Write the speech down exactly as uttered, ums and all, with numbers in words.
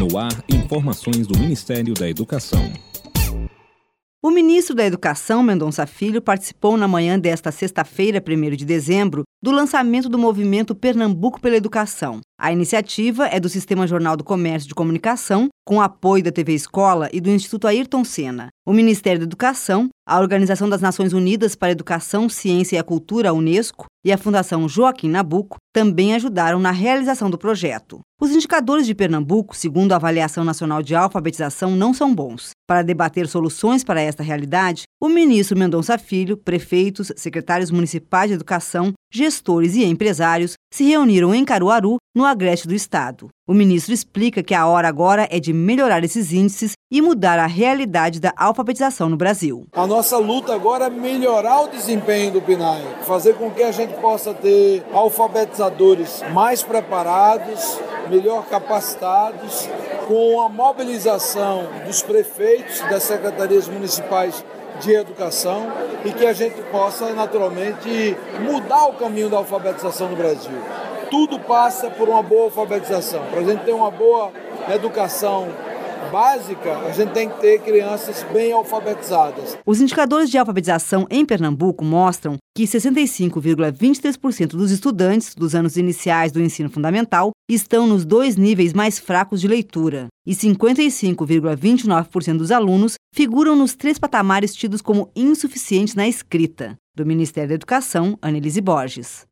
No ar, informações do Ministério da Educação. O ministro da Educação, Mendonça Filho, participou na manhã desta sexta-feira, primeiro de dezembro, do lançamento do movimento Pernambuco pela Educação. A iniciativa é do Sistema Jornal do Comércio de Comunicação, com apoio da T V Escola e do Instituto Ayrton Senna. O Ministério da Educação, a Organização das Nações Unidas para a Educação, Ciência e a Cultura, a Unesco, e a Fundação Joaquim Nabuco também ajudaram na realização do projeto. Os indicadores de Pernambuco, segundo a Avaliação Nacional de Alfabetização, não são bons. Para debater soluções para esta realidade, o ministro Mendonça Filho, prefeitos, secretários municipais de educação, gestores e empresários se reuniram em Caruaru, no agreste do estado. O ministro explica que a hora agora é de melhorar esses índices e mudar a realidade da alfabetização no Brasil. A nossa luta agora é melhorar o desempenho do P N A E, fazer com que a gente possa ter alfabetizadores mais preparados, melhor capacitados, com a mobilização dos prefeitos e das secretarias municipais de educação e que a gente possa naturalmente mudar o caminho da alfabetização no Brasil. Tudo passa por uma boa alfabetização. Para a gente ter uma boa educação básica, a gente tem que ter crianças bem alfabetizadas. Os indicadores de alfabetização em Pernambuco mostram que sessenta e cinco vírgula vinte e três por cento dos estudantes dos anos iniciais do ensino fundamental estão nos dois níveis mais fracos de leitura e cinquenta e cinco vírgula vinte e nove por cento dos alunos figuram nos três patamares tidos como insuficientes na escrita. Do Ministério da Educação, Anelise Borges.